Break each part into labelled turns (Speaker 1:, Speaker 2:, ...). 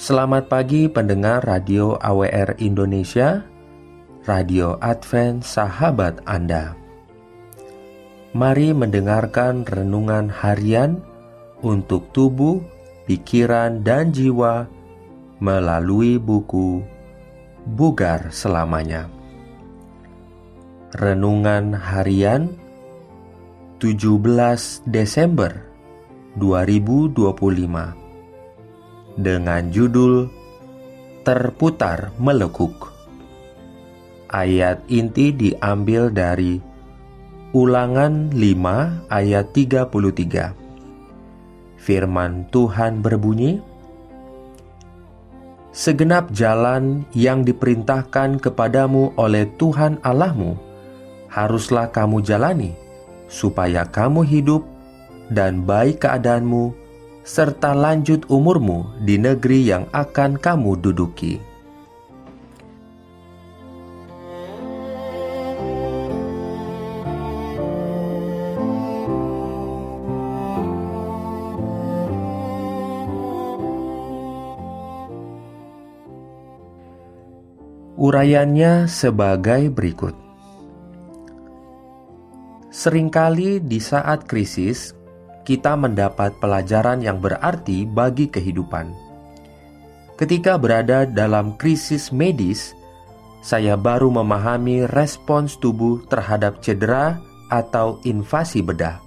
Speaker 1: Selamat pagi pendengar Radio AWR Indonesia, Radio Advent Sahabat Anda. Mari mendengarkan renungan harian untuk tubuh, pikiran, dan jiwa melalui buku Bugar Selamanya. Renungan harian 17 Desember 2025 dengan judul Terputar Melekuk. Ayat inti diambil dari Ulangan 5 ayat 33. Firman Tuhan berbunyi, "Segenap jalan yang diperintahkan kepadamu oleh Tuhan Allahmu haruslah kamu jalani, supaya kamu hidup dan baik keadaanmu serta lanjut umurmu di negeri yang akan kamu duduki." Urayannya sebagai berikut. Seringkali di saat krisis, kita mendapat pelajaran yang berarti bagi kehidupan. Ketika berada dalam krisis medis, saya baru memahami respons tubuh terhadap cedera atau invasi bedah.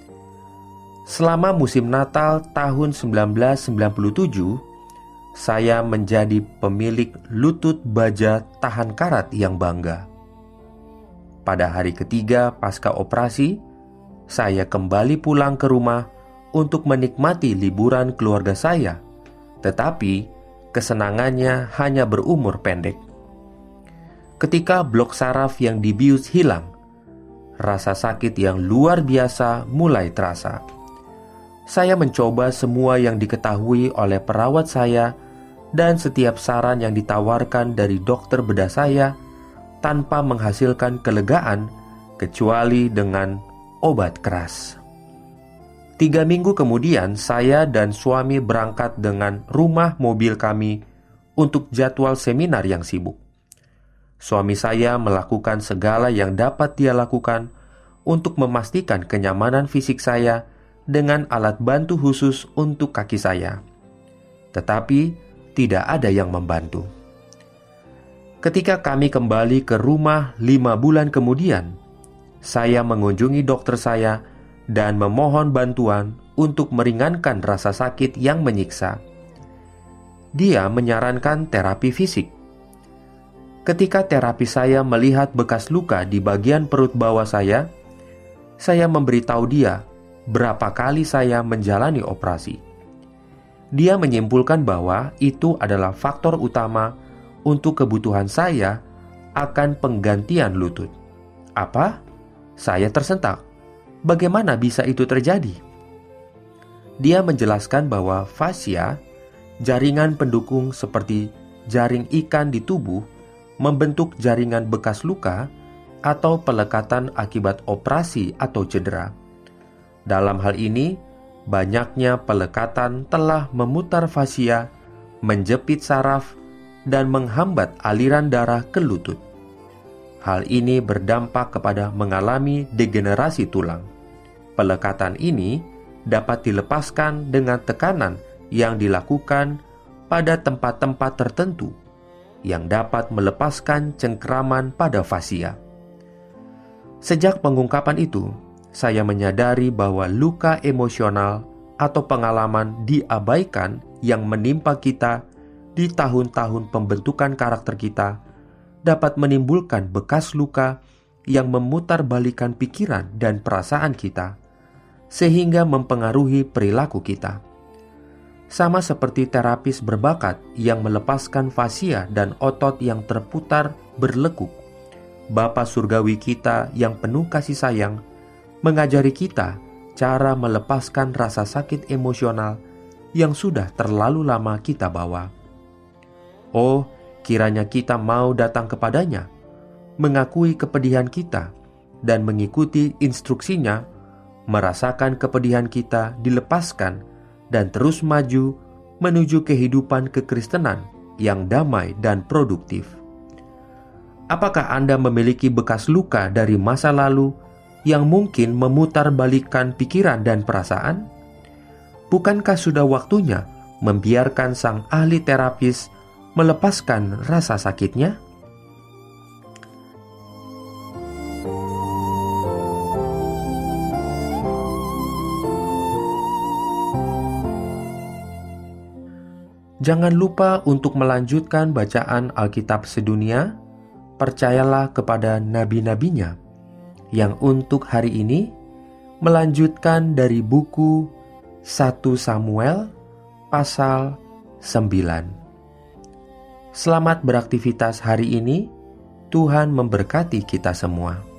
Speaker 1: Selama musim Natal tahun 1997, saya menjadi pemilik lutut baja tahan karat yang bangga. Pada hari ketiga pasca operasi, saya kembali pulang ke rumah untuk menikmati liburan keluarga saya, tetapi kesenangannya hanya berumur pendek. Ketika blok saraf yang dibius hilang, rasa sakit yang luar biasa mulai terasa. Saya mencoba semua yang diketahui oleh perawat saya dan setiap saran yang ditawarkan dari dokter bedah saya tanpa menghasilkan kelegaan kecuali dengan obat keras. 3 minggu kemudian, saya dan suami berangkat dengan rumah mobil kami untuk jadwal seminar yang sibuk. Suami saya melakukan segala yang dapat dia lakukan untuk memastikan kenyamanan fisik saya dengan alat bantu khusus untuk kaki saya. Tetapi tidak ada yang membantu. Ketika kami kembali ke rumah 5 bulan kemudian, saya mengunjungi dokter saya dan memohon bantuan untuk meringankan rasa sakit yang menyiksa. Dia menyarankan terapi fisik. Ketika terapi saya melihat bekas luka di bagian perut bawah saya memberitahu dia berapa kali saya menjalani operasi. Dia menyimpulkan bahwa itu adalah faktor utama untuk kebutuhan saya akan penggantian lutut. Apa? Saya tersentak. Bagaimana bisa itu terjadi? Dia menjelaskan bahwa fascia, jaringan pendukung seperti jaring ikan di tubuh, membentuk jaringan bekas luka atau pelekatan akibat operasi atau cedera. Dalam hal ini, banyaknya pelekatan telah memutar fascia, menjepit saraf, dan menghambat aliran darah ke lutut. Hal ini berdampak kepada mengalami degenerasi tulang. Pelekatan ini dapat dilepaskan dengan tekanan yang dilakukan pada tempat-tempat tertentu yang dapat melepaskan cengkeraman pada fascia. Sejak pengungkapan itu, saya menyadari bahwa luka emosional atau pengalaman diabaikan yang menimpa kita di tahun-tahun pembentukan karakter kita dapat menimbulkan bekas luka yang memutarbalikkan pikiran dan perasaan kita, sehingga mempengaruhi perilaku kita. Sama seperti terapis berbakat yang melepaskan fascia dan otot yang terputar berlekuk, Bapa Surgawi kita yang penuh kasih sayang mengajari kita cara melepaskan rasa sakit emosional yang sudah terlalu lama kita bawa. Oh, kiranya kita mau datang kepadanya, mengakui kepedihan kita, dan mengikuti instruksinya, merasakan kepedihan kita dilepaskan, dan terus maju menuju kehidupan kekristenan yang damai dan produktif. Apakah Anda memiliki bekas luka dari masa lalu yang mungkin memutarbalikkan pikiran dan perasaan? Bukankah sudah waktunya membiarkan sang ahli terapis melepaskan rasa sakitnya? Jangan lupa untuk melanjutkan bacaan Alkitab sedunia. Percayalah kepada nabi-nabinya yang untuk hari ini melanjutkan dari buku 1 Samuel pasal 9. Selamat beraktivitas hari ini. Tuhan memberkati kita semua.